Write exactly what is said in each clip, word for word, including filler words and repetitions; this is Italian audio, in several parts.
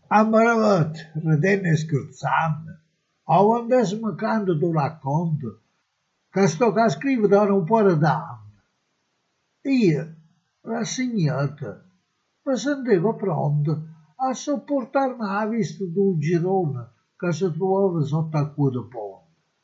Amaravat, ridendo e scherzando, a quando mi canto tu racconto, che sto a scrivere da un po' di anni. Io, rassegnata, mi sentivo pronto a sopportarmi la vista del girone che si trovava sotto a quel ponte.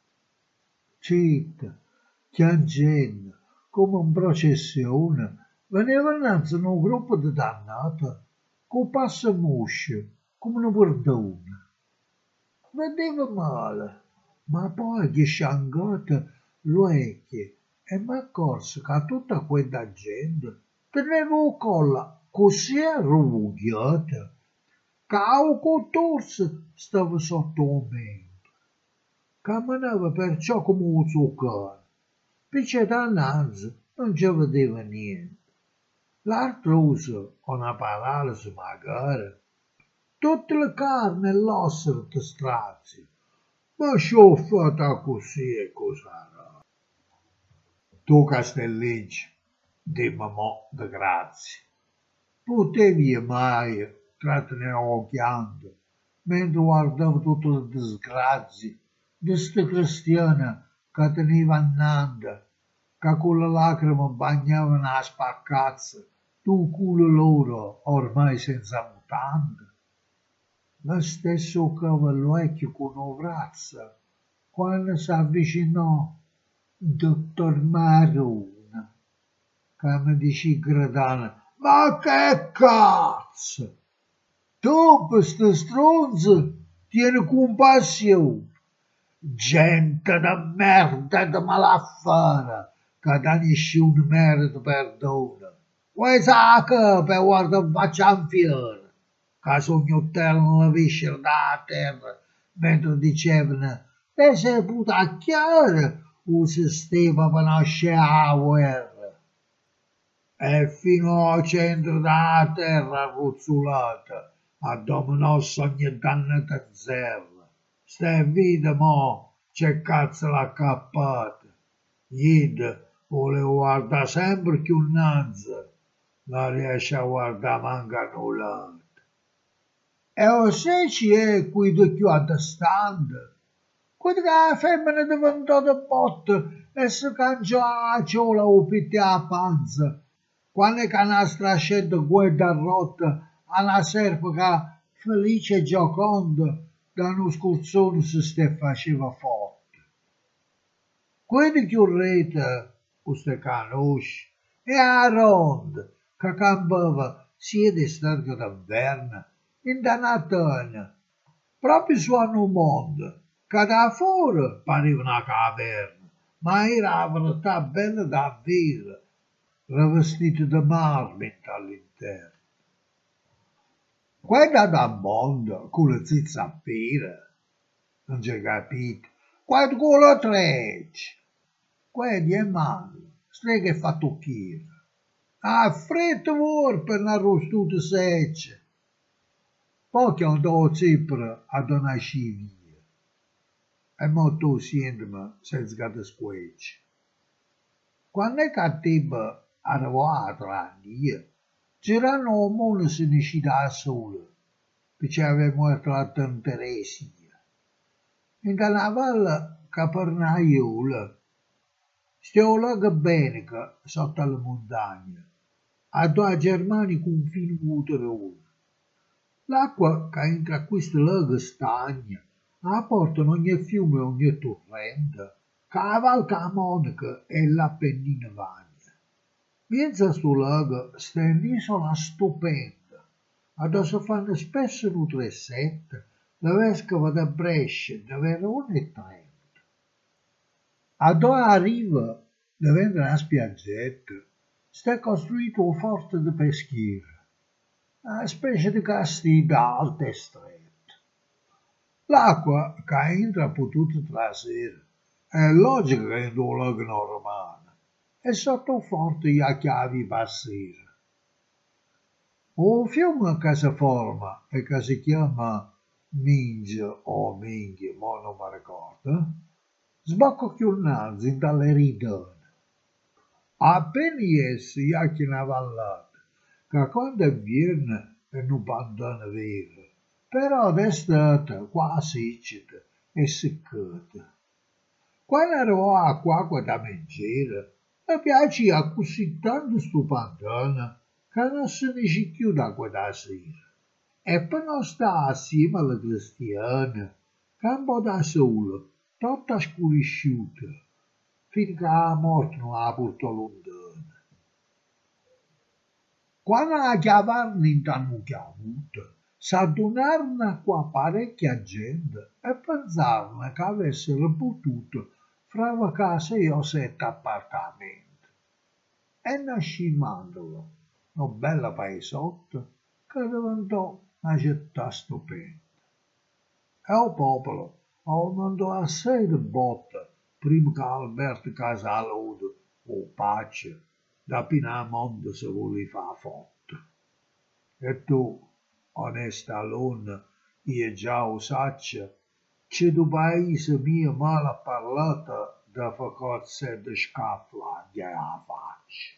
Citta, piangendo, come in processione, veniva innanzi un gruppo di dannati, con passo moscio, come una bordona. Vedeva male, ma poi che sciangata l'orecchio e mi accorsi che tutta quella gente teneva il collo così arruggiata che il contorso stava sotto il mento. Camminava perciò come un zucchero, perché dall'anzi non ci vedeva niente. L'artroso, una paralisi magari, tutte le carne e l'ossa ti strazia, ma sciuffata così e cos'era. Tu Castellicci, dimmi mo di grazia, potevi mai trattenere occhiando mentre guardavo tutte le disgrazie di sta cristiana che teneva annanda, che con le lacrime bagnavano la spaccazza tu culo loro ormai senza mutande. Lo stesso cavallecchio con Ovrazza, quando si avvicinò dottor Maruna, che mi dice gridando, ma che cazzo, tu per sto stronzo tieni compassione, gente di merda e di malaffare, che da nessuno merita perdono. Vuoi sacca per guardare facciamo fiore, che sognottavano la viscera da terra, mentre dicevano, e sei puta chiara, il sistema per nascere la guerra. E fino al centro della terra ruzzolata, a dominare ogni dannata zerra. Stai vita mo, c'è cazzo l'ha cappata. Id voleva guardare sempre più innanzi, non riesce a guardare manca nulla. E se ci è qui di più attestante, quello che la femmina è diventata botte e si cangia la ciola o pitti a panza, quando è che una strascetta guarda rotta a una serpe che felice e gioconda da uno scurzone si ste faceva forte. Quelli che rete, queste conosci, e a ronda che campava sia d'estate che d'inverno, in Danatona, proprio su un mondo, che da fuori pareva una caverna, ma era la verità bella davvero, rivestita di marmite all'interno. Quella da mondo, con le zizzapire, non c'è capito, quella con le trecce, quelli è male, strega e fattucchiera, a freddo vuol per una rostuta seccia. Poi andò a Cipro a donare via, e molto sentimi senza che squecci. Quando è cattivo arrivò a Trani, c'erano un mondo se ne uscì da solo, perché aveva morto la Teresia. In carnavale Capernaiolo, stiamo là bene sotto le montagne, a due Germani con fino motorone. L'acqua che entra a questo lago stagna, la portano ogni fiume e ogni torrente, che cavalca a Monaca e l'Appennino Vagna. Mezzo a sto lago sta un'isola stupenda, dove si fanno spesso nutrissette, la vescova da Brescia, da Verona e Trento. A dove arriva, davanti alla spiaggetta, sta costruito un forte di peschiera, una specie di castigo alto e stretto. L'acqua che entra per tutte le trasere è logico che è un lago normale e sotto forte gli chiavi passere. Un fiume che si forma e che si chiama Minge o Minghi, ma non mi ricordo, sbocca più innanzi in dalle ridone. Appena essi gli occhi una vallata, che quando avviene è un pantano vero, però d'estate qua siccita e seccata. Quando arrivò a qua da mangiare, mi piaceva così tanto sto pantalone che non se ne esce più da quella sera. E poi non sta assieme alla Cristiana, che un po' da sole, tutta scurisciuta, finché la morte non la portò lontana. Quando la chiavarono in tanto chiavuta, s'addunarono qua parecchia gente e pensarono che avessero potuto fra casa io sette appartamenti. E nascì Mantova, una bella paesotto che diventò una città stupenda. E il popolo aumentò assai di botte prima che Alberto Casalodi o Pace da Pinamonte si voleva fare forte. E tu, onesta alunna, io già lo saccio, c'è du paese mio male parlato da fa cozze di scafla alla faccia.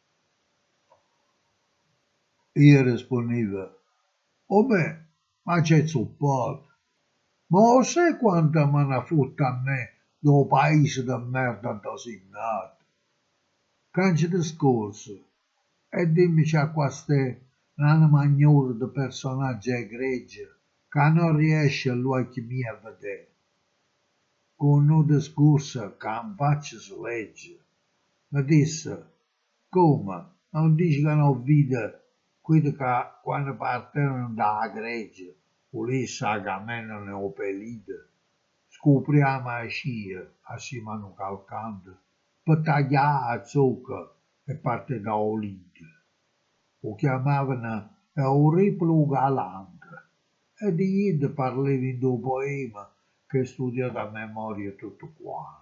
Io rispondevo, o me, ma c'è supporto. Ma lo sai quanto me ne fotte a me do paese di merda designato? Canci discorso, e dimmi c'è queste una maniera di personaggio egregio che non riesce agli occhi miei a vedere. Con un discorso che non faccio si legge. Mi disse, come, non dici che non vide quelli che quando partono dalla Grecia, Ulisse, Agamennone o Pelide, scopriamo a scia assieme a un calcante per tagliare la zucca e parte da Olide. Lo chiamavano Euriplo Galante e di Ide parlava in due poema che studiò da memoria tutto quanto.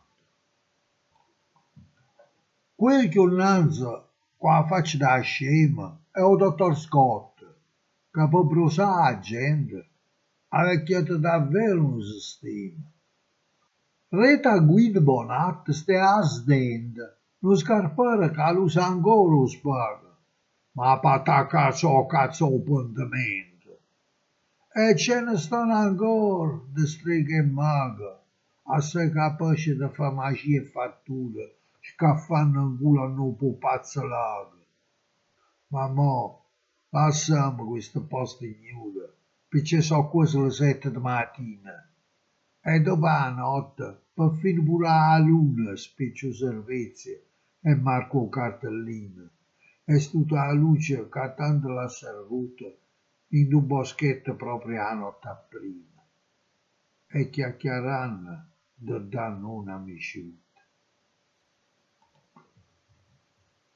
Quel che innanzi, qua faccio da scema, è il dottor Scott, che per brusare la gente ha vecchiato davvero un sistema. Reta Guido Bonatti sta a sdenda, non scarpare che lo sa ancora lo spaga, ma patacca so cazzo appuntamento. E ce ne stanno ancora di streghe e maghe, assai capaci di fare magia e fatture, scaffando in culo a un pupazzo largo. Ma mo, lasciamo questo posto ignudo, perché so quasi le sette di mattina. E dopo la notte, per fine pure la luna spiccio servizi e marco cartellino. E tutta la luce che tanto l'ha servuta in un boschetto proprio la notte prima. E chiacchierando, da danno una misciuta.